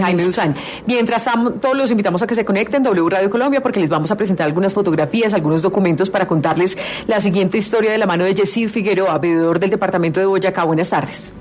Jaime Duzán. Mientras todos los invitamos a que se conecten W Radio Colombia porque les vamos a presentar algunas fotografías, algunos documentos para contarles la siguiente historia de la mano de Yesid Figueroa, veedor del departamento de Boyacá. Buenas tardes.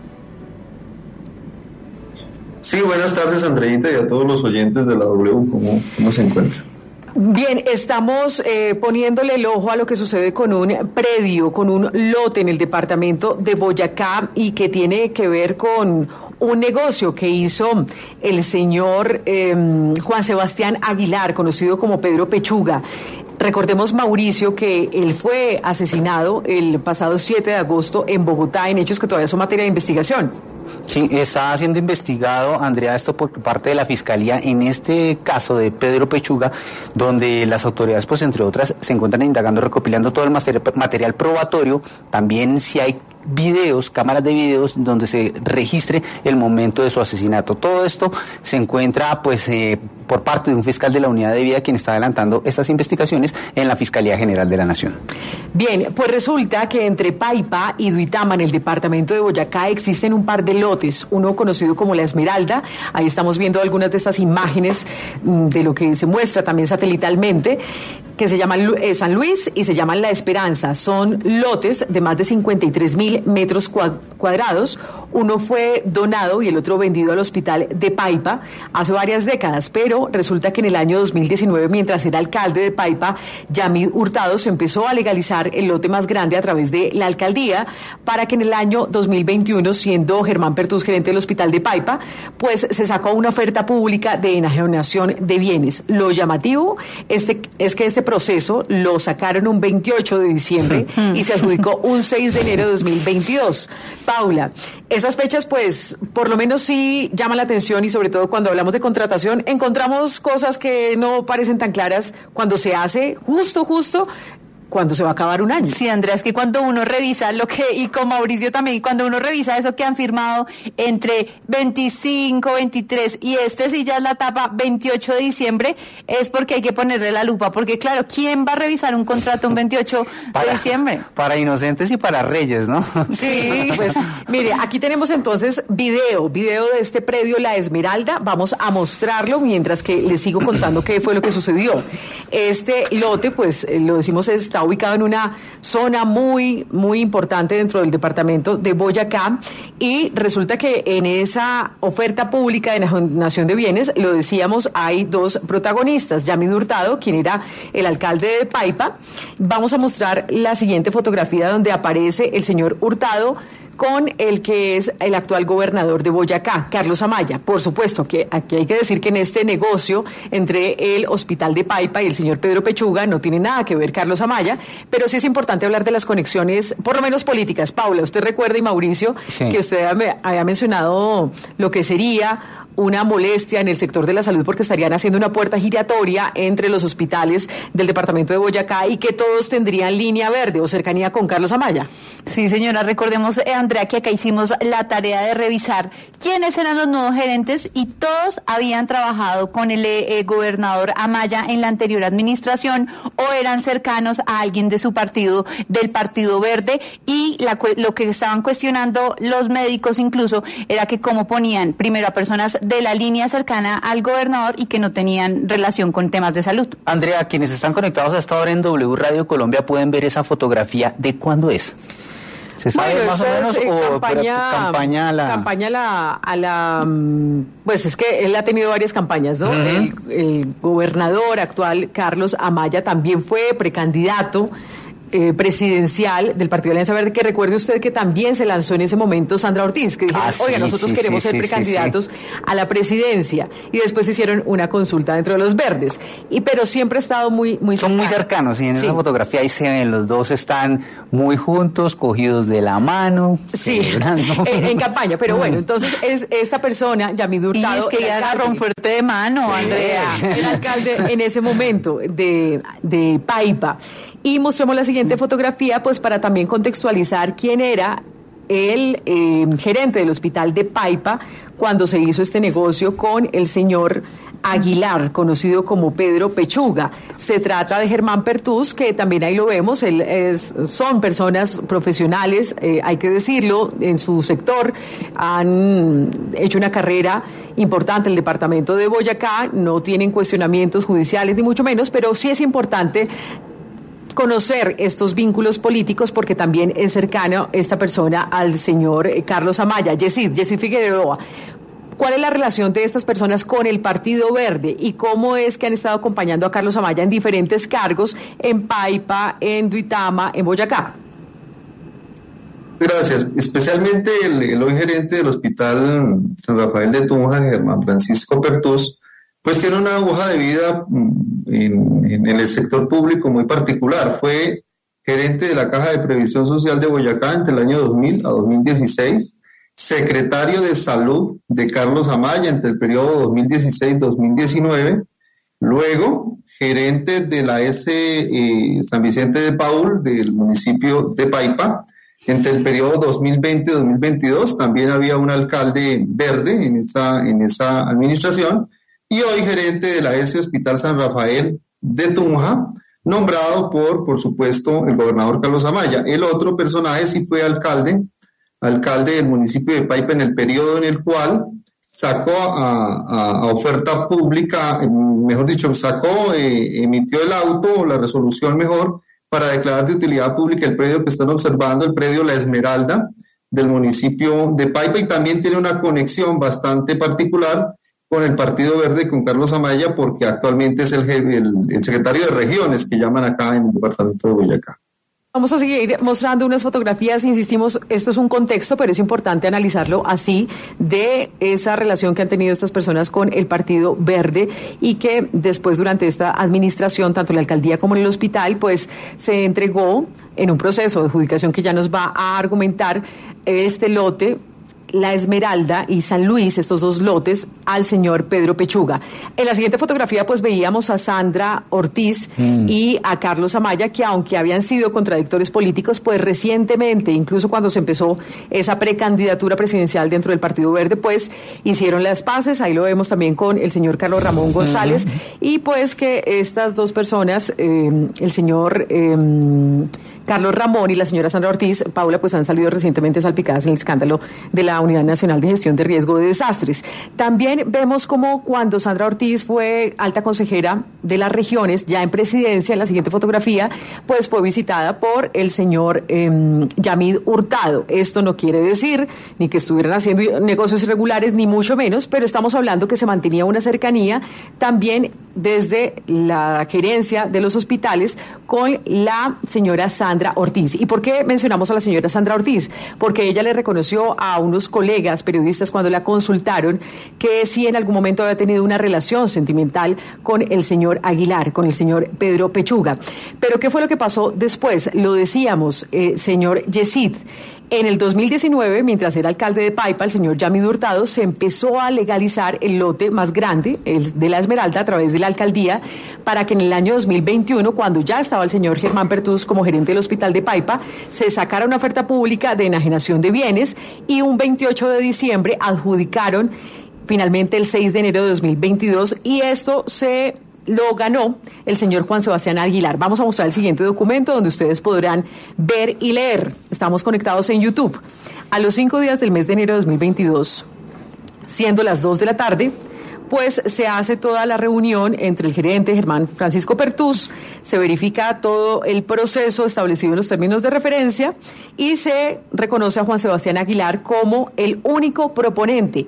Sí, buenas tardes, Andreita, y a todos los oyentes de la W. ¿Cómo se encuentran? Bien, estamos poniéndole el ojo a lo que sucede con un predio, con un lote en el departamento de Boyacá y que tiene que ver con un negocio que hizo el señor Juan Sebastián Aguilar, conocido como Pedro Pechuga. Recordemos, Mauricio, que él fue asesinado el pasado 7 de agosto en Bogotá en hechos que todavía son materia de investigación. Sí, está siendo investigado, Andrea, esto por parte de la Fiscalía en este caso de Pedro Pechuga, donde las autoridades, pues entre otras, se encuentran indagando, recopilando todo el material probatorio, también si hay videos, cámaras de videos donde se registre el momento de su asesinato. Todo esto se encuentra pues por parte de un fiscal de la Unidad de Vida quien está adelantando estas investigaciones en la Fiscalía General de la Nación. Bien, pues resulta que entre Paipa y Duitama, en el departamento de Boyacá, existen un par de lotes, uno conocido como La Esmeralda. Ahí estamos viendo algunas de estas imágenes de lo que se muestra también satelitalmente, que se llaman San Luis y se llaman La Esperanza. Son lotes de más de 53.000 metros cuadrados. Uno fue donado y el otro vendido al hospital de Paipa hace varias décadas, pero resulta que en el año 2019, mientras era alcalde de Paipa, Yamid Hurtado se empezó a legalizar el lote más grande a través de la alcaldía para que en el año 2021, siendo Germán Pertús gerente del hospital de Paipa, pues se sacó una oferta pública de enajenación de bienes. Lo llamativo es que este proceso lo sacaron un 28 de diciembre y se adjudicó un 6 de enero de 2022. Paula, esas fechas pues por lo menos sí llaman la atención y sobre todo cuando hablamos de contratación encontramos cosas que no parecen tan claras cuando se hace justo cuando se va a acabar un año. Sí, Andrea, es que cuando uno revisa y con Mauricio también, cuando uno revisa eso que han firmado entre 25, 23 y sí ya es la etapa 28 de diciembre, es porque hay que ponerle la lupa, porque claro, ¿quién va a revisar un contrato un 28 de diciembre? Para inocentes y para reyes, ¿no? Sí, pues mire, aquí tenemos entonces video de este predio La Esmeralda. Vamos a mostrarlo mientras que les sigo contando qué fue lo que sucedió. Este lote, pues lo decimos, está ubicado en una zona muy, muy importante dentro del departamento de Boyacá y resulta que en esa oferta pública de enajenación de bienes, lo decíamos, hay dos protagonistas, Yamid Hurtado, quien era el alcalde de Paipa. Vamos a mostrar la siguiente fotografía donde aparece el señor Hurtado con el que es el actual gobernador de Boyacá, Carlos Amaya. Por supuesto que aquí hay que decir que en este negocio entre el hospital de Paipa y el señor Pedro Pechuga no tiene nada que ver Carlos Amaya, pero sí es importante hablar de las conexiones, por lo menos políticas. Paula, usted recuerda, y Mauricio, sí, que usted había mencionado lo que sería una molestia en el sector de la salud porque estarían haciendo una puerta giratoria entre los hospitales del departamento de Boyacá y que todos tendrían línea verde o cercanía con Carlos Amaya. Sí, señora, recordemos, Andrea, que acá hicimos la tarea de revisar quiénes eran los nuevos gerentes y todos habían trabajado con el gobernador Amaya en la anterior administración o eran cercanos a alguien de su partido, del Partido Verde, y lo que estaban cuestionando los médicos incluso era que cómo ponían primero a personas de la línea cercana al gobernador y que no tenían relación con temas de salud. Andrea, quienes están conectados hasta ahora en W Radio Colombia pueden ver esa fotografía. ¿De cuándo es? ¿Se sabe más o menos? Campaña a la pues es que él ha tenido varias campañas, ¿no? El gobernador actual, Carlos Amaya, también fue precandidato presidencial del Partido Alianza Verde, que recuerde usted que también se lanzó en ese momento Sandra Ortiz, que dijeron, oiga, nosotros queremos ser precandidatos a la presidencia, y después hicieron una consulta dentro de los verdes, pero siempre ha estado muy son muy cercanos, y en esa fotografía ahí se ven, los dos están muy juntos, cogidos de la mano, en campaña, pero bueno, entonces es esta persona, Yamid Hurtado, y es que ya agarró un fuerte de mano, Andrea, el alcalde en ese momento de Paipa. Y mostramos la siguiente fotografía, pues para también contextualizar quién era el gerente del hospital de Paipa cuando se hizo este negocio con el señor Aguilar, conocido como Pedro Pechuga. Se trata de Germán Pertús, que también ahí lo vemos, son personas profesionales, hay que decirlo, en su sector, han hecho una carrera importante en el departamento de Boyacá, no tienen cuestionamientos judiciales ni mucho menos, pero sí es importante conocer estos vínculos políticos porque también es cercano esta persona al señor Carlos Amaya. Yesid Figueroa, ¿cuál es la relación de estas personas con el Partido Verde y cómo es que han estado acompañando a Carlos Amaya en diferentes cargos en Paipa, en Duitama, en Boyacá? Gracias. Especialmente el hoy gerente del Hospital San Rafael de Tunja, Germán Francisco Pertús, pues tiene una hoja de vida en el sector público muy particular. Fue gerente de la Caja de Previsión Social de Boyacá entre el año 2000 a 2016, secretario de Salud de Carlos Amaya entre el periodo 2016-2019, luego gerente de la San Vicente de Paúl del municipio de Paipa entre el periodo 2020-2022. También había un alcalde verde en esa administración, y hoy gerente de la Hospital San Rafael de Tunja, nombrado por supuesto, el gobernador Carlos Amaya. El otro personaje sí fue alcalde del municipio de Paipa en el periodo en el cual sacó a oferta pública, mejor dicho, emitió el auto, o la resolución mejor, para declarar de utilidad pública el predio que están observando, el predio La Esmeralda del municipio de Paipa, y también tiene una conexión bastante particular con el Partido Verde, con Carlos Amaya, porque actualmente es el secretario de Regiones, que llaman acá en el departamento de Boyacá. Vamos a seguir mostrando unas fotografías, insistimos, esto es un contexto, pero es importante analizarlo así, de esa relación que han tenido estas personas con el Partido Verde y que después durante esta administración, tanto en la alcaldía como en el hospital, pues se entregó en un proceso de adjudicación que ya nos va a argumentar este lote, La Esmeralda y San Luis, estos dos lotes, al señor Pedro Pechuga. En la siguiente fotografía pues veíamos a Sandra Ortiz y a Carlos Amaya, que aunque habían sido contradictores políticos, pues recientemente, incluso cuando se empezó esa precandidatura presidencial dentro del Partido Verde, pues hicieron las paces. Ahí lo vemos también con el señor Carlos Ramón González, y pues que estas dos personas, el señor Carlos Ramón y la señora Sandra Ortiz, Paula, pues han salido recientemente salpicadas en el escándalo de la Unidad Nacional de Gestión de Riesgo de Desastres. También vemos como cuando Sandra Ortiz fue alta consejera de las regiones, ya en presidencia, en la siguiente fotografía, pues fue visitada por el señor Yamid Hurtado. Esto no quiere decir ni que estuvieran haciendo negocios irregulares, ni mucho menos, pero estamos hablando que se mantenía una cercanía también desde la gerencia de los hospitales con la señora Sandra Ortiz. ¿Y por qué mencionamos a la señora Sandra Ortiz? Porque ella le reconoció a unos colegas periodistas cuando la consultaron que sí en algún momento había tenido una relación sentimental con el señor Aguilar, con el señor Pedro Pechuga. Pero ¿qué fue lo que pasó después? Lo decíamos, señor Yesid. En el 2019, mientras era alcalde de Paipa, el señor Yamid Hurtado se empezó a legalizar el lote más grande, el de La Esmeralda, a través de la alcaldía, para que en el año 2021, cuando ya estaba el señor Germán Pertús como gerente del hospital de Paipa, se sacara una oferta pública de enajenación de bienes, y un 28 de diciembre adjudicaron finalmente el 6 de enero de 2022, y esto lo ganó el señor Juan Sebastián Aguilar. Vamos a mostrar el siguiente documento donde ustedes podrán ver y leer. Estamos conectados en YouTube. A los 5 días del mes de enero de 2022, siendo las 2 de la tarde, pues se hace toda la reunión entre el gerente Germán Francisco Pertús, se verifica todo el proceso establecido en los términos de referencia y se reconoce a Juan Sebastián Aguilar como el único proponente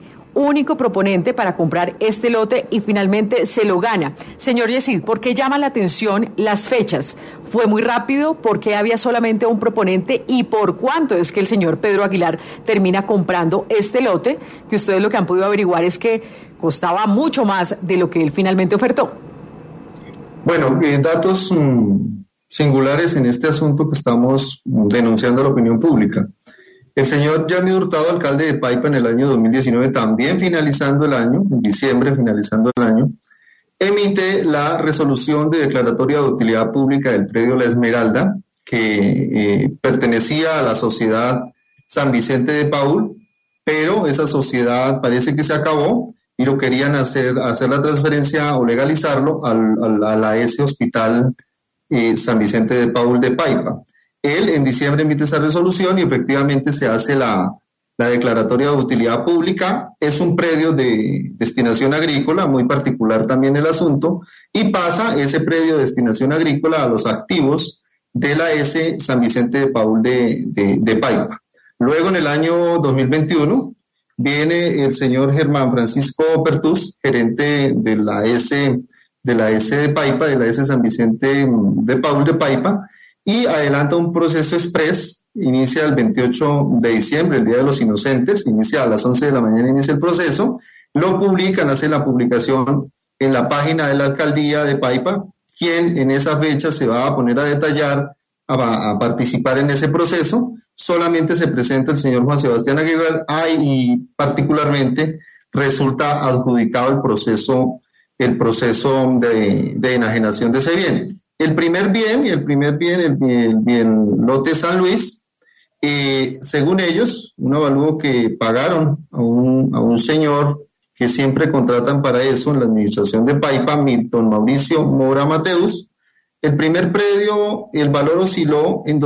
para comprar este lote, y finalmente se lo gana. Señor Yesid, ¿por qué llama la atención las fechas? ¿Fue muy rápido? ¿Por qué había solamente un proponente? ¿Y por cuánto es que el señor Pedro Aguilar termina comprando este lote? Que ustedes lo que han podido averiguar es que costaba mucho más de lo que él finalmente ofertó. Bueno, datos singulares en este asunto que estamos denunciando a la opinión pública. El señor Yamid Hurtado, alcalde de Paipa en el año 2019, también finalizando el año, en diciembre finalizando el año, emite la resolución de declaratoria de utilidad pública del predio La Esmeralda, que pertenecía a la sociedad San Vicente de Paúl, pero esa sociedad parece que se acabó y lo querían hacer la transferencia o legalizarlo a la S Hospital San Vicente de Paul de Paipa. Él en diciembre emite esa resolución y efectivamente se hace la declaratoria de utilidad pública. Es un predio de destinación agrícola, muy particular también el asunto, y pasa ese predio de destinación agrícola a los activos de la S San Vicente de Paul de Paipa. Luego, en el año 2021, viene el señor Germán Francisco Pertús, gerente de la S de Paipa, de la S San Vicente de Paul de Paipa, y adelanta un proceso express. Inicia el 28 de diciembre, el Día de los Inocentes, inicia a las 11 de la mañana, inicia el proceso, lo publican, hace la publicación en la página de la Alcaldía de Paipa, quien en esa fecha se va a poner a detallar, a participar en ese proceso. Solamente se presenta el señor Juan Sebastián Aguilar y particularmente resulta adjudicado el proceso de enajenación de ese bien. El primer bien, el bien lote San Luis, según ellos, un avalúo que pagaron a un señor que siempre contratan para eso en la administración de Paipa, Milton Mauricio Mora Mateus. El primer predio, el valor osciló en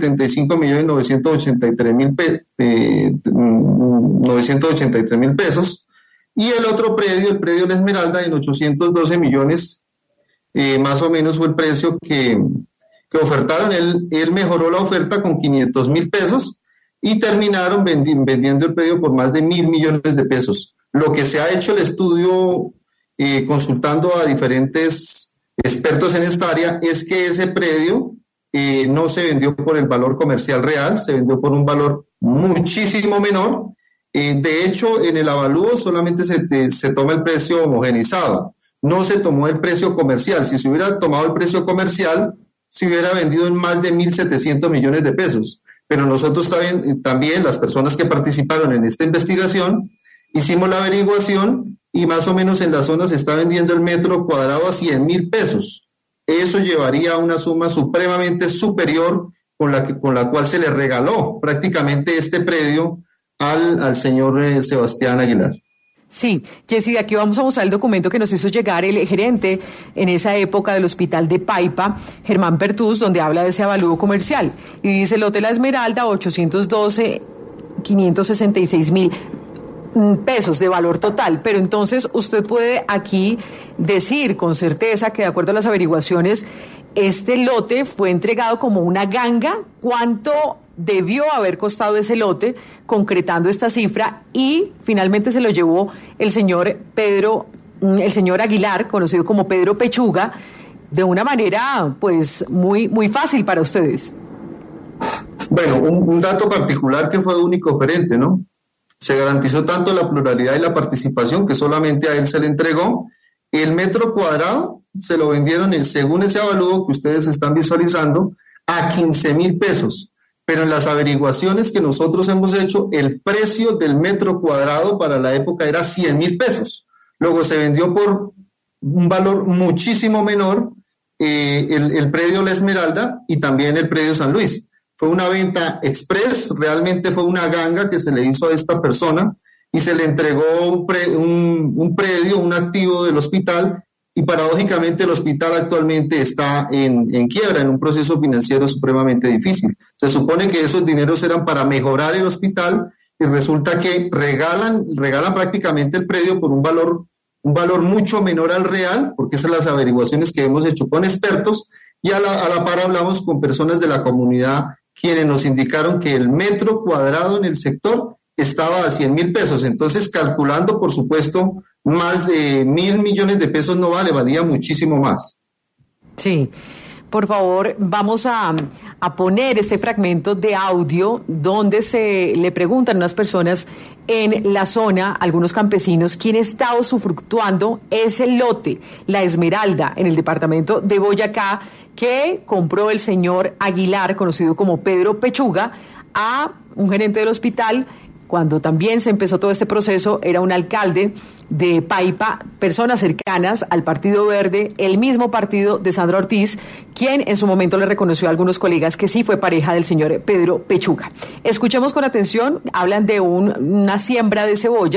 275.983.000 pesos, y el otro predio, el predio La Esmeralda, en 812 millones, más o menos fue el precio que ofertaron. Él mejoró la oferta con 500.000 pesos y terminaron vendiendo el predio por más de 1.000 millones de pesos. Lo que se ha hecho el estudio, consultando a diferentes expertos en esta área, es que ese predio no se vendió por el valor comercial real, se vendió por un valor muchísimo menor. De hecho, en el avalúo solamente se toma el precio homogenizado, no se tomó el precio comercial. Si se hubiera tomado el precio comercial, se hubiera vendido en más de 1.700 millones de pesos. Pero nosotros también, las personas que participaron en esta investigación, hicimos la averiguación y más o menos en la zona se está vendiendo el metro cuadrado a 100.000 pesos. Eso llevaría a una suma supremamente superior con la cual se le regaló prácticamente este predio al señor Sebastián Aguilar. Sí, Jessy, de aquí vamos a mostrar el documento que nos hizo llegar el gerente en esa época del hospital de Paipa, Germán Pertús, donde habla de ese avalúo comercial. Y dice, lote La Esmeralda, 812.566.000 pesos de valor total. Pero entonces usted puede aquí decir con certeza que de acuerdo a las averiguaciones, este lote fue entregado como una ganga. ¿Cuánto debió haber costado ese lote, concretando esta cifra? Y finalmente se lo llevó el señor Aguilar, conocido como Pedro Pechuga, de una manera pues muy, muy fácil para ustedes. Bueno, un dato particular que fue único oferente, ¿no? Se garantizó tanto la pluralidad y la participación que solamente a él se le entregó. El metro cuadrado se lo vendieron, según ese avalúo que ustedes están visualizando, a 15.000 pesos. Pero en las averiguaciones que nosotros hemos hecho, el precio del metro cuadrado para la época era 100.000 pesos. Luego se vendió por un valor muchísimo menor el predio La Esmeralda y también el predio San Luis. Fue una venta express, realmente fue una ganga que se le hizo a esta persona y se le entregó un predio, un activo del hospital, y paradójicamente el hospital actualmente está en quiebra, en un proceso financiero supremamente difícil. Se supone que esos dineros eran para mejorar el hospital y resulta que regalan prácticamente el predio por un valor mucho menor al real, porque esas son las averiguaciones que hemos hecho con expertos, y a la par hablamos con personas de la comunidad quienes nos indicaron que el metro cuadrado en el sector estaba a 100.000 pesos. Entonces, calculando, por supuesto, más de 1.000 millones de pesos no valía muchísimo más. Sí. Por favor, vamos a poner este fragmento de audio donde se le preguntan a unas personas en la zona, algunos campesinos, quién está usufructuando ese lote, La Esmeralda, en el departamento de Boyacá, que compró el señor Aguilar, conocido como Pedro Pechuga, a un gerente del hospital. Cuando también se empezó todo este proceso, era un alcalde de Paipa, personas cercanas al Partido Verde, el mismo partido de Sandra Ortiz, quien en su momento le reconoció a algunos colegas que sí fue pareja del señor Pedro Pechuga. Escuchemos con atención, hablan de una siembra de cebolla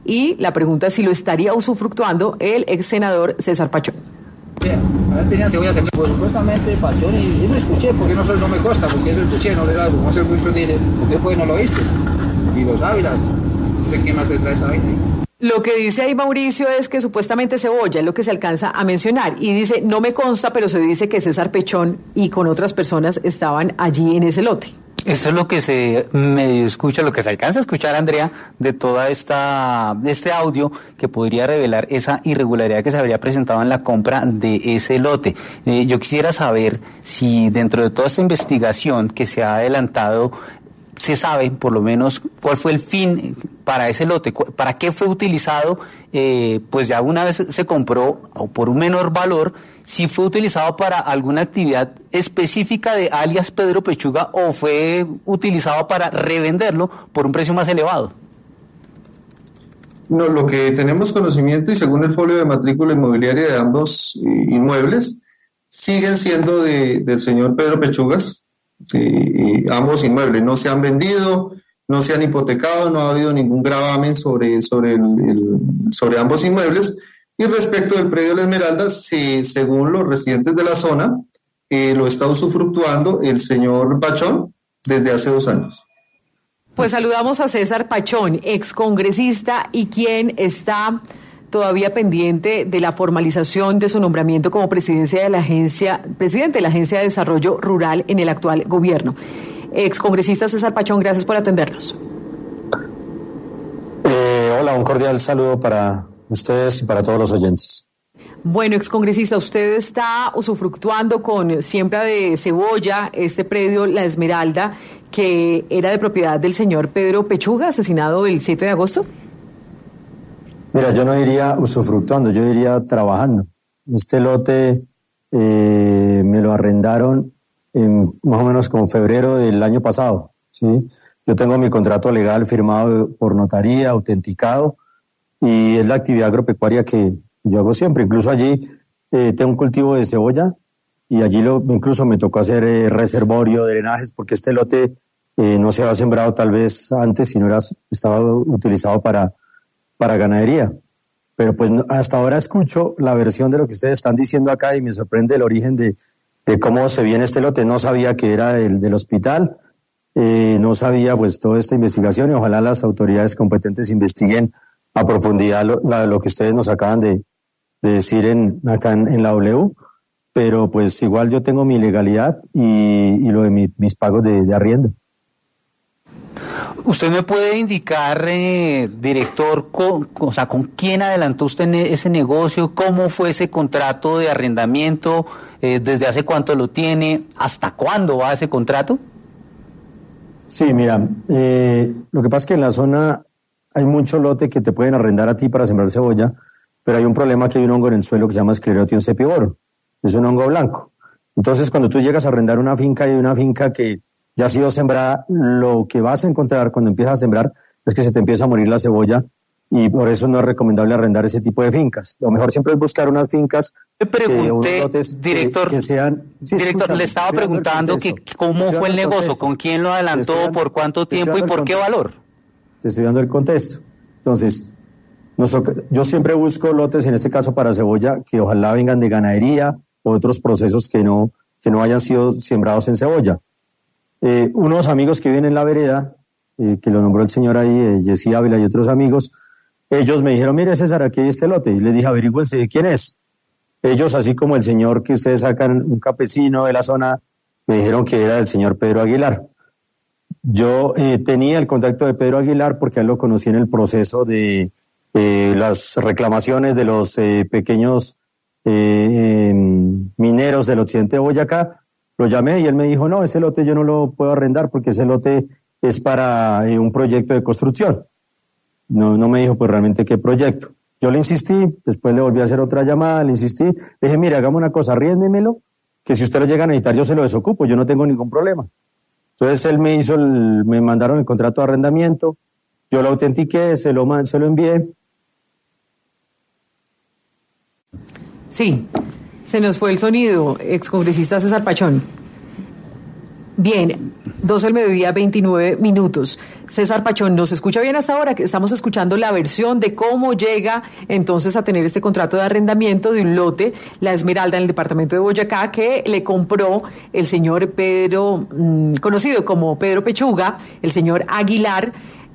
y la pregunta es si lo estaría usufructuando el ex senador César Pachón. A ver, tenían cebolla, pues supuestamente Pachón, y no escuché, porque no me consta, porque eso escuché, no le da, como hace muchos dicen, ¿por qué pues no lo viste? Y los Ávilas, ¿de quién más te trae esa vaina? Lo que dice ahí Mauricio es que supuestamente cebolla es lo que se alcanza a mencionar, y dice, no me consta, pero se dice que César Pachón y con otras personas estaban allí en ese lote. Eso es lo que se medio escucha, lo que se alcanza a escuchar, Andrea, de toda este audio que podría revelar esa irregularidad que se habría presentado en la compra de ese lote. Yo quisiera saber si dentro de toda esta investigación que se ha adelantado, se sabe por lo menos cuál fue el fin para ese lote, para qué fue utilizado, pues ya una vez se compró o por un menor valor, si fue utilizado para alguna actividad específica de alias Pedro Pechuga o fue utilizado para revenderlo por un precio más elevado. No, lo que tenemos conocimiento y según el folio de matrícula inmobiliaria de ambos inmuebles, siguen siendo del señor Pedro Pechugas. Ambos inmuebles no se han vendido, no se han hipotecado, no ha habido ningún gravamen sobre ambos inmuebles. Y respecto del predio de la Esmeralda, según los residentes de la zona, lo está usufructuando el señor Pachón desde hace 2 años. Pues saludamos a César Pachón, excongresista y quien está todavía pendiente de la formalización de su nombramiento como presidente de la Agencia de Desarrollo Rural en el actual gobierno. Excongresista César Pachón, gracias por atendernos. Hola, un cordial saludo para ustedes y para todos los oyentes. Bueno, excongresista, usted está usufructuando con siembra de cebolla este predio La Esmeralda, que era de propiedad del señor Pedro Pechuga, asesinado el 7 de agosto. Mira, yo no diría usufructuando, yo diría trabajando. Este lote me lo arrendaron en más o menos como febrero del año pasado, ¿sí? Yo tengo mi contrato legal firmado por notaría, autenticado, y es la actividad agropecuaria que yo hago siempre. Incluso allí tengo un cultivo de cebolla y allí incluso me tocó hacer reservorio, drenajes, porque este lote no se había sembrado tal vez antes, sino estaba utilizado para ganadería. Pero pues hasta ahora escucho la versión de lo que ustedes están diciendo acá y me sorprende el origen de cómo se viene este lote. No sabía que era del hospital, no sabía pues toda esta investigación, y ojalá las autoridades competentes investiguen a profundidad lo que ustedes nos acaban de decir acá en la W, pero pues igual yo tengo mi legalidad y lo de mis pagos de arriendo. ¿Usted me puede indicar, director, con quién adelantó usted ese negocio? ¿Cómo fue ese contrato de arrendamiento? ¿Desde hace cuánto lo tiene? ¿Hasta cuándo va ese contrato? Sí, mira, lo que pasa es que en la zona hay mucho lote que te pueden arrendar a ti para sembrar cebolla, pero hay un problema, que hay un hongo en el suelo que se llama Sclerotium sepivorum. Es un hongo blanco. Entonces, cuando tú llegas a arrendar una finca y una finca que ya ha sido sembrada, lo que vas a encontrar cuando empiezas a sembrar es que se te empieza a morir la cebolla, y por eso no es recomendable arrendar ese tipo de fincas. Lo mejor siempre es buscar unas fincas. Le pregunté, director, que sean... Sí, director, le estaba preguntando cómo fue el negocio, con quién lo adelantó, por cuánto tiempo y por qué valor. Te estoy dando el contexto. Entonces, yo siempre busco lotes, en este caso para cebolla, que ojalá vengan de ganadería o otros procesos que no hayan sido sembrados en cebolla. Unos amigos que viven en la vereda, que lo nombró el señor ahí, Jessy Ávila y otros amigos, ellos me dijeron, mire César, aquí hay este lote, y les dije, averígüense de quién es. Ellos, así como el señor que ustedes sacan, un campesino de la zona, me dijeron que era del señor Pedro Aguilar. Yo tenía el contacto de Pedro Aguilar porque a él lo conocí en el proceso de las reclamaciones de los pequeños mineros del occidente de Boyacá. Lo llamé y él me dijo, no, ese lote yo no lo puedo arrendar porque ese lote es para un proyecto de construcción. No me dijo pues realmente qué proyecto. Yo le insistí, después le volví a hacer otra llamada, le insistí, le dije, mire, hagamos una cosa, arriéndemelo, que si usted lo llega a necesitar yo se lo desocupo, yo no tengo ningún problema. Entonces él me mandaron el contrato de arrendamiento, yo lo autentiqué, se lo envié. Sí, se nos fue el sonido, excongresista César Pachón. Bien, 12 del mediodía, 29 minutos. César Pachón, ¿nos escucha bien hasta ahora? Que estamos escuchando la versión de cómo llega entonces a tener este contrato de arrendamiento de un lote, La Esmeralda, en el departamento de Boyacá, que le compró el señor Pedro, conocido como Pedro Pechuga, el señor Aguilar,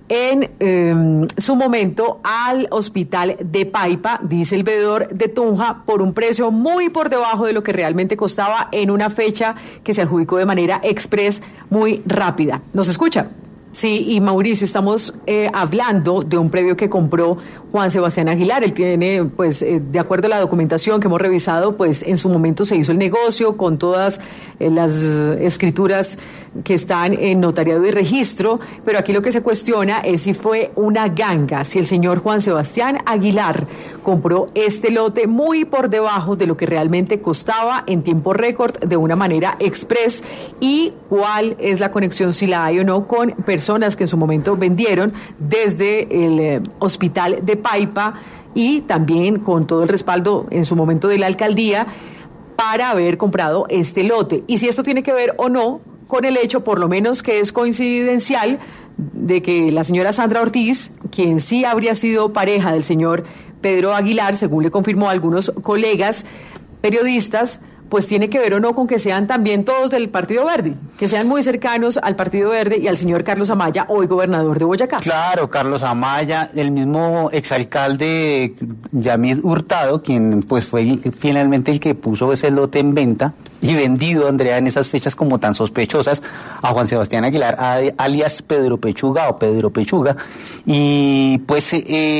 en su momento al hospital de Paipa, dice el veedor de Tunja, por un precio muy por debajo de lo que realmente costaba en una fecha que se adjudicó de manera express muy rápida. ¿Nos escucha? Sí, y Mauricio, estamos hablando de un predio que compró Juan Sebastián Aguilar. Él tiene, pues, de acuerdo a la documentación que hemos revisado, pues en su momento se hizo el negocio con todas las escrituras que están en notariado y registro, pero aquí lo que se cuestiona es si fue una ganga, si el señor Juan Sebastián Aguilar compró este lote muy por debajo de lo que realmente costaba en tiempo récord de una manera express, y cuál es la conexión, si la hay o no, con personas que en su momento vendieron desde el hospital de Paipa y también con todo el respaldo en su momento de la alcaldía para haber comprado este lote. Y si esto tiene que ver o no con el hecho, por lo menos que es coincidencial, de que la señora Sandra Ortiz, quien sí habría sido pareja del señor Pedro Aguilar, según le confirmó a algunos colegas periodistas, pues tiene que ver o no con que sean también todos del Partido Verde, que sean muy cercanos al Partido Verde y al señor Carlos Amaya, hoy gobernador de Boyacá. Claro, Carlos Amaya, el mismo exalcalde Yamid Hurtado, quien pues fue finalmente el que puso ese lote en venta y vendido, Andrea, en esas fechas como tan sospechosas, a Juan Sebastián Aguilar, alias Pedro Pechuga o Pedro Pechuga. Y pues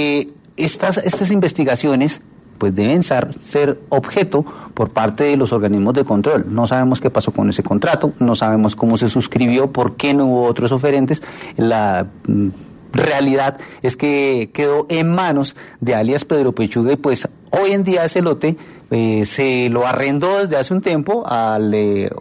estas investigaciones pues deben ser objeto por parte de los organismos de control. No sabemos qué pasó con ese contrato, no sabemos cómo se suscribió, por qué no hubo otros oferentes. La realidad es que quedó en manos de alias Pedro Pechuga y pues hoy en día ese lote se lo arrendó desde hace un tiempo al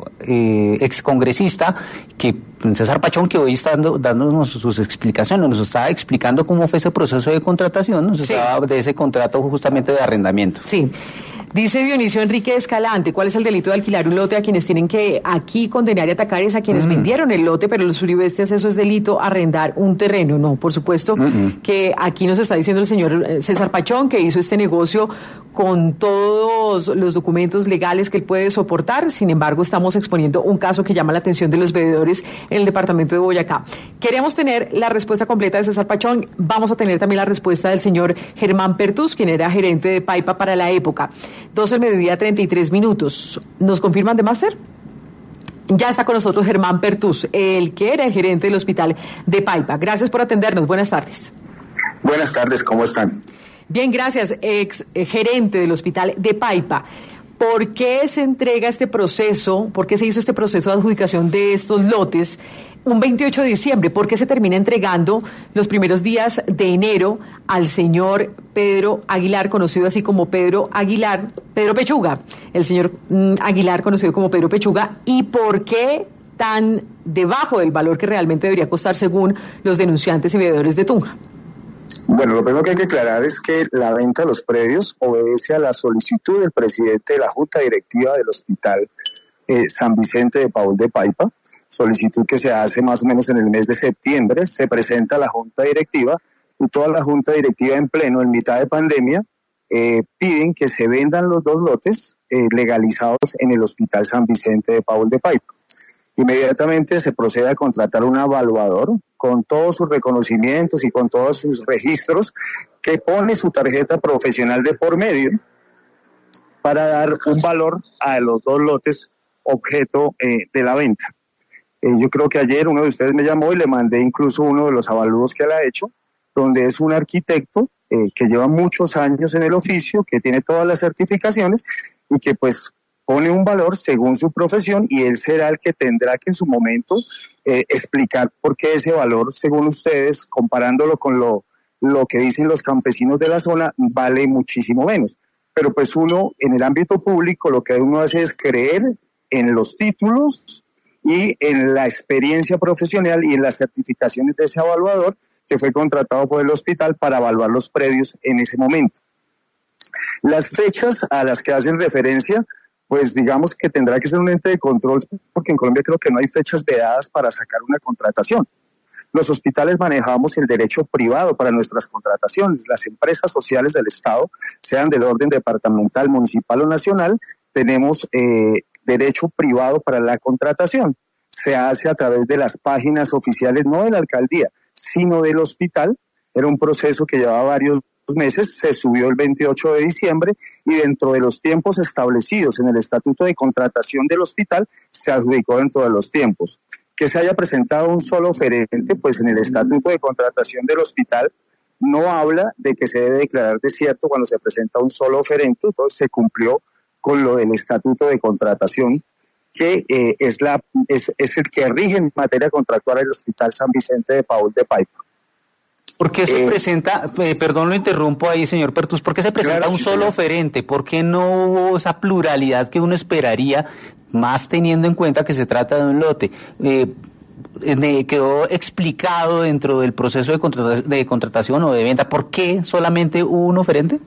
excongresista que César Pachón, que hoy está dándonos sus explicaciones, nos estaba explicando cómo fue ese proceso de contratación, nos estaba de ese contrato justamente de arrendamiento. Sí. Dice Dionisio Enrique Escalante, ¿cuál es el delito de alquilar un lote? A quienes tienen que aquí condenar y atacar es a quienes vendieron el lote, pero los uribestes, eso es delito, arrendar un terreno. No, por supuesto que aquí nos está diciendo el señor César Pachón que hizo este negocio con todos los documentos legales que él puede soportar. Sin embargo, estamos exponiendo un caso que llama la atención de los veedores en el departamento de Boyacá. Queremos tener la respuesta completa de César Pachón. Vamos a tener también la respuesta del señor Germán Pertus, quien era gerente de Paipa para la época. 12 del mediodía, 33 minutos. ¿Nos confirman de máster? Ya está con nosotros Germán Pertus, el que era el gerente del hospital de Paipa. Gracias por atendernos. Buenas tardes. Buenas tardes, ¿cómo están? Bien, gracias, ex gerente del hospital de Paipa. ¿Por qué se entrega este proceso? ¿Por qué se hizo este proceso de adjudicación de estos lotes un 28 de diciembre? ¿Por qué se termina entregando los primeros días de enero al señor Pedro Aguilar, conocido así como Pedro Pechuga, el señor Aguilar, conocido como Pedro Pechuga? ¿Y por qué tan debajo del valor que realmente debería costar según los denunciantes y veedores de Tunja? Bueno, lo primero que hay que aclarar es que la venta de los predios obedece a la solicitud del presidente de la Junta Directiva del Hospital San Vicente de Paul de Paipa, solicitud que se hace más o menos en el mes de septiembre. Se presenta a la Junta Directiva y toda la Junta Directiva en pleno, en mitad de pandemia, piden que se vendan los dos lotes legalizados en el Hospital San Vicente de Paul de Paipa. Inmediatamente se procede a contratar un evaluador con todos sus reconocimientos y con todos sus registros, que pone su tarjeta profesional de por medio para dar un valor a los dos lotes objeto de la venta. Yo creo que ayer uno de ustedes me llamó y le mandé incluso uno de los avalúos que él ha hecho, donde es un arquitecto que lleva muchos años en el oficio, que tiene todas las certificaciones y que pues pone un valor según su profesión, y él será el que tendrá que en su momento explicar por qué ese valor, según ustedes, comparándolo con lo que dicen los campesinos de la zona, vale muchísimo menos. Pero pues uno, en el ámbito público, lo que uno hace es creer en los títulos y en la experiencia profesional y en las certificaciones de ese evaluador que fue contratado por el hospital para evaluar los predios en ese momento. Las fechas a las que hacen referencia pues digamos que tendrá que ser un ente de control, porque en Colombia creo que no hay fechas vedadas para sacar una contratación. Los hospitales manejamos el derecho privado para nuestras contrataciones. Las empresas sociales del Estado, sean del orden departamental, municipal o nacional, tenemos derecho privado para la contratación. Se hace a través de las páginas oficiales, no de la alcaldía, sino del hospital. Era un proceso que llevaba varios meses, se subió el 28 de diciembre y dentro de los tiempos establecidos en el estatuto de contratación del hospital se adjudicó dentro de los tiempos. Que se haya presentado un solo oferente, pues en el estatuto de contratación del hospital no habla de que se debe declarar desierto cuando se presenta un solo oferente, entonces se cumplió con lo del estatuto de contratación, que es el que rige en materia contractual el Hospital San Vicente de Paul de Paipa. ¿Por qué se presenta, perdón lo interrumpo ahí, señor Pertus, por qué se presenta un solo oferente? ¿Por qué no hubo esa pluralidad que uno esperaría, más teniendo en cuenta que se trata de un lote? ¿Quedó explicado dentro del proceso de contratación o de venta por qué solamente hubo un oferente?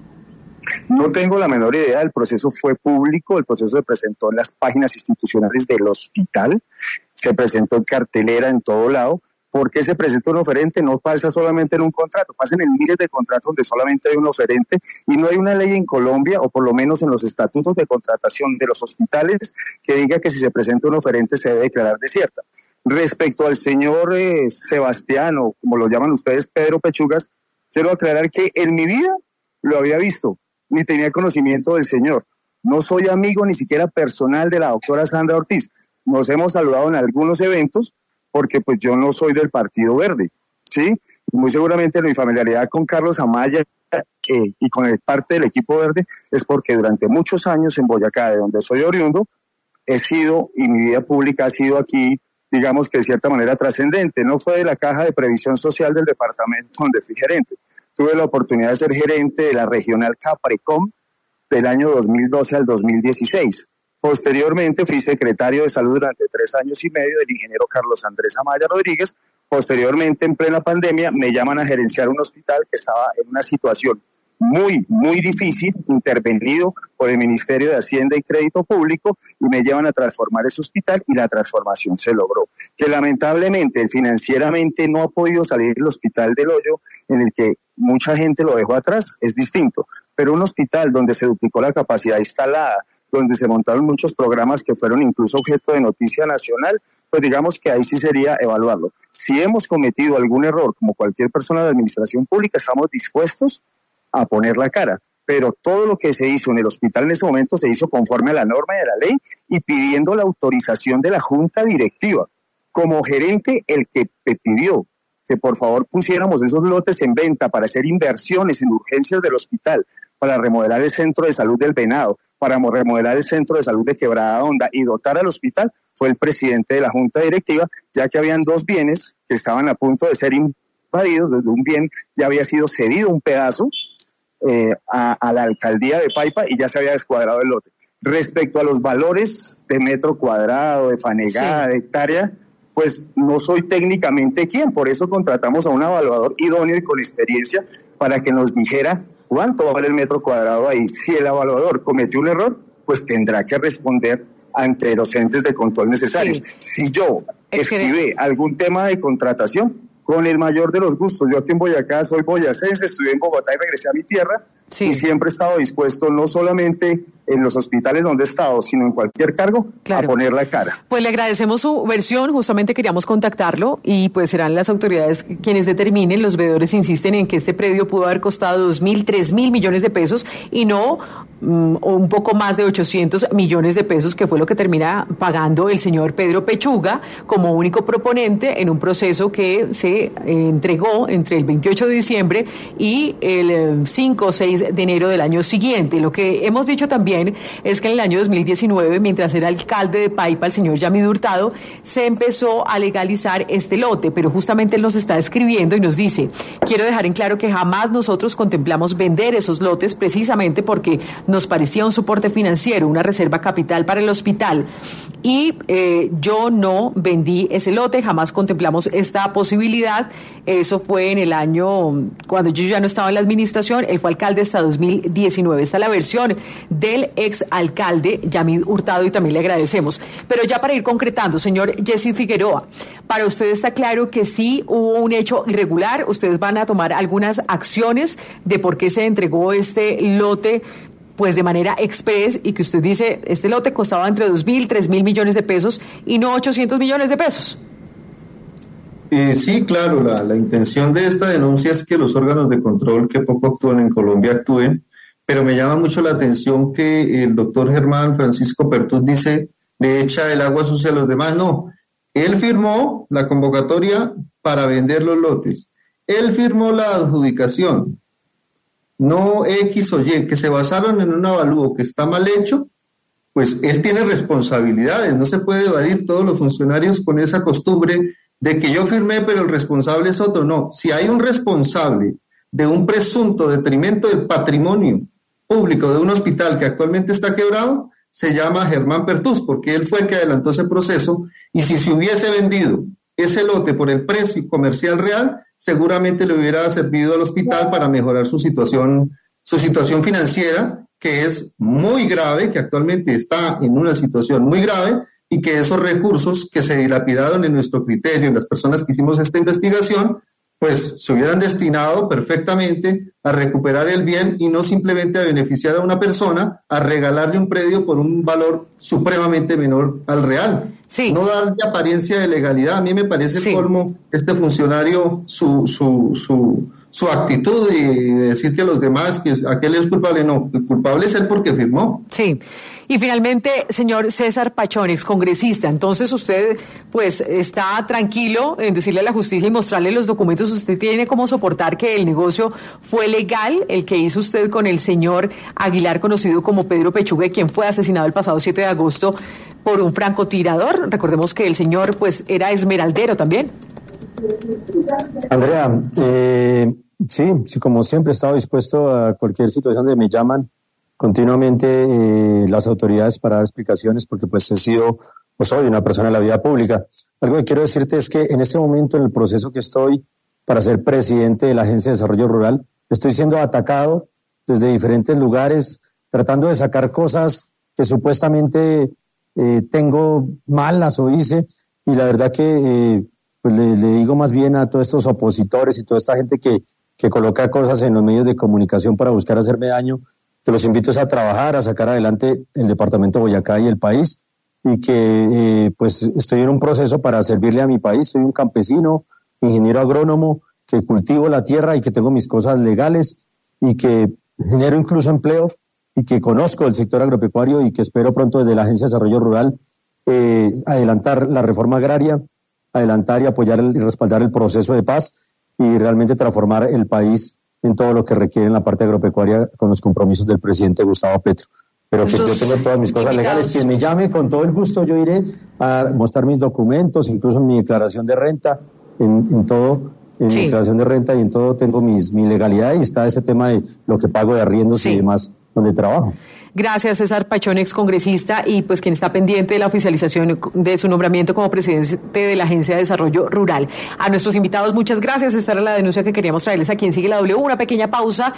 No tengo la menor idea, el proceso fue público, el proceso se presentó en las páginas institucionales del hospital, se presentó en cartelera en todo lado. ¿Por qué se presenta un oferente? No pasa solamente en un contrato, pasa en miles de contratos donde solamente hay un oferente y no hay una ley en Colombia, o por lo menos en los estatutos de contratación de los hospitales, que diga que si se presenta un oferente se debe declarar desierta. Respecto al señor Sebastián, o como lo llaman ustedes, Pedro Pechugas, quiero aclarar que en mi vida lo había visto, ni tenía conocimiento del señor. No soy amigo ni siquiera personal de la doctora Sandra Ortiz. Nos hemos saludado en algunos eventos, porque pues yo no soy del Partido Verde, ¿sí? Muy seguramente mi familiaridad con Carlos Amaya y con parte del equipo verde es porque durante muchos años en Boyacá, de donde soy oriundo, he sido, y mi vida pública ha sido aquí, digamos que de cierta manera trascendente. No fue de la Caja de Previsión Social del departamento donde fui gerente. Tuve la oportunidad de ser gerente de la regional Caprecom del año 2012 al 2016. Posteriormente fui secretario de salud durante 3 años y medio del ingeniero Carlos Andrés Amaya Rodríguez. Posteriormente, en plena pandemia, me llaman a gerenciar un hospital que estaba en una situación muy, muy difícil, intervenido por el Ministerio de Hacienda y Crédito Público, y me llevan a transformar ese hospital y la transformación se logró. Que lamentablemente, financieramente no ha podido salir el hospital del hoyo en el que mucha gente lo dejó atrás, es distinto. Pero un hospital donde se duplicó la capacidad instalada, donde se montaron muchos programas que fueron incluso objeto de noticia nacional, pues digamos que ahí sí sería evaluarlo. Si hemos cometido algún error, como cualquier persona de administración pública, estamos dispuestos a poner la cara. Pero todo lo que se hizo en el hospital en ese momento se hizo conforme a la norma de la ley y pidiendo la autorización de la junta directiva. Como gerente, el que pidió que por favor pusiéramos esos lotes en venta para hacer inversiones en urgencias del hospital, para remodelar el centro de salud del Venado, para remodelar el centro de salud de Quebrada Honda y dotar al hospital, fue el presidente de la junta directiva, ya que habían 2 bienes que estaban a punto de ser invadidos. Desde un bien ya había sido cedido un pedazo a la alcaldía de Paipa y ya se había descuadrado el lote. Respecto a los valores de metro cuadrado, de fanegada, de hectárea, pues no soy técnicamente quien, por eso contratamos a un evaluador idóneo y con experiencia para que nos dijera cuánto vale el metro cuadrado ahí. Si el evaluador cometió un error, pues tendrá que responder ante los entes de control necesarios. Si yo escribí algún tema de contratación, con el mayor de los gustos. Yo aquí en Boyacá soy boyacense, estudié en Bogotá y regresé a mi tierra. Y siempre he estado dispuesto, no solamente en los hospitales donde he estado, sino en cualquier cargo, a poner la cara. Pues le agradecemos su versión, justamente queríamos contactarlo y pues serán las autoridades quienes determinen. Los veedores insisten en que este predio pudo haber costado 2.000, 3.000 millones de pesos y no un poco más de 800 millones de pesos, que fue lo que termina pagando el señor Pedro Pechuga como único proponente en un proceso que se entregó entre el 28 de diciembre y el 5 o 6 de enero del año siguiente. Lo que hemos dicho también es que en el año 2019, mientras era alcalde de Paipa, el señor Yamid Hurtado, se empezó a legalizar este lote, pero justamente él nos está escribiendo y nos dice: quiero dejar en claro que jamás nosotros contemplamos vender esos lotes, precisamente porque nos parecía un soporte financiero, una reserva capital para el hospital. Y yo no vendí ese lote, jamás contemplamos esta posibilidad. Eso fue en el año, cuando yo ya no estaba en la administración, él fue alcalde hasta 2019. Esta es la versión del ex alcalde Yamid Hurtado y también le agradecemos. Pero ya para ir concretando, señor Jessy Figueroa, para usted está claro que sí hubo un hecho irregular. Ustedes van a tomar algunas acciones de por qué se entregó este lote pues de manera express, y que usted dice, este lote costaba entre 2.000, 3.000 millones de pesos y no 800 millones de pesos. Sí, claro, la intención de esta denuncia es que los órganos de control que poco actúan en Colombia actúen, pero me llama mucho la atención que el doctor Germán Francisco Pertús dice, le echa el agua sucia a los demás. No, él firmó la convocatoria para vender los lotes, él firmó la adjudicación, no X o Y, que se basaron en un avalúo que está mal hecho, pues él tiene responsabilidades. No se puede evadir todos los funcionarios con esa costumbre de que yo firmé pero el responsable es otro. No, si hay un responsable de un presunto detrimento del patrimonio público de un hospital que actualmente está quebrado, se llama Germán Pertús, porque él fue el que adelantó ese proceso, y si se hubiese vendido ese lote por el precio comercial real, seguramente le hubiera servido al hospital para mejorar su situación financiera, que es muy grave, que actualmente está en una situación muy grave, y que esos recursos que se dilapidaron en nuestro criterio, en las personas que hicimos esta investigación, pues se hubieran destinado perfectamente a recuperar el bien y no simplemente a beneficiar a una persona, a regalarle un predio por un valor supremamente menor al real. Sí. No darle apariencia de legalidad. A mí me parece el colmo este funcionario, su actitud de decir que los demás, que aquel es culpable. No, el culpable es él porque firmó. Sí. Y finalmente, señor César Pachón, excongresista, entonces usted pues está tranquilo en decirle a la justicia y mostrarle los documentos. Usted tiene cómo soportar que el negocio fue legal, el que hizo usted con el señor Aguilar, conocido como Pedro Pechuga, quien fue asesinado el pasado 7 de agosto por un francotirador. Recordemos que el señor pues era esmeraldero también. Andrea, sí, como siempre he estado dispuesto a cualquier situación donde me llaman continuamente las autoridades para dar explicaciones, porque pues soy una persona de la vida pública. Algo que quiero decirte es que en este momento, en el proceso que estoy para ser presidente de la Agencia de Desarrollo Rural, estoy siendo atacado desde diferentes lugares, tratando de sacar cosas que supuestamente tengo malas o hice, y la verdad que pues le digo más bien a todos estos opositores y toda esta gente que coloca cosas en los medios de comunicación para buscar hacerme daño, que los invito a trabajar, a sacar adelante el departamento de Boyacá y el país, y que pues estoy en un proceso para servirle a mi país. Soy un campesino, ingeniero agrónomo, que cultivo la tierra y que tengo mis cosas legales y que genero incluso empleo y que conozco el sector agropecuario, y que espero pronto desde la Agencia de Desarrollo Rural adelantar la reforma agraria, adelantar y apoyar y respaldar el proceso de paz y realmente transformar el país en todo lo que requiere en la parte agropecuaria con los compromisos del presidente Gustavo Petro. Pero que yo tengo todas mis cosas legales. Quien me llame, con todo el gusto yo iré a mostrar mis documentos, incluso mi declaración de renta, en todo, mi declaración de renta y en todo tengo mi legalidad, y está ese tema de lo que pago de arriendos y demás donde trabajo. Gracias, César Pachón, excongresista, y pues quien está pendiente de la oficialización de su nombramiento como presidente de la Agencia de Desarrollo Rural. A nuestros invitados, muchas gracias. Esta era la denuncia que queríamos traerles aquí en Sigue la W. Una pequeña pausa